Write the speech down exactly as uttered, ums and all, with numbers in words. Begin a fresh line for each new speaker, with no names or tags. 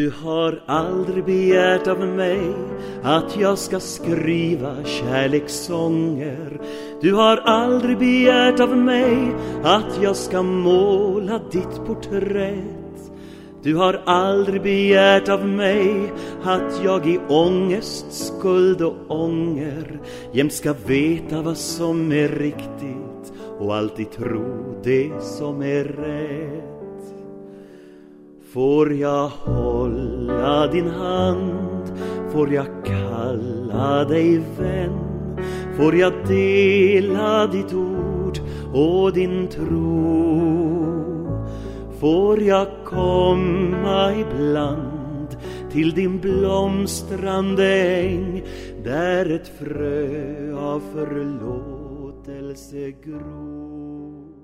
Du har aldrig begärt av mig att jag ska skriva kärlekssånger. Du har aldrig begärt av mig att jag ska måla ditt porträtt. Du har aldrig begärt av mig att jag i ångest, skuld och ånger jämt ska veta vad som är riktigt och alltid tro det som är rätt. Får jag hålla din hand, får jag kalla dig vän, får jag dela ditt ord och din tro. Får jag komma ibland till din blomstrande äng, där ett frö av förlåtelse gror.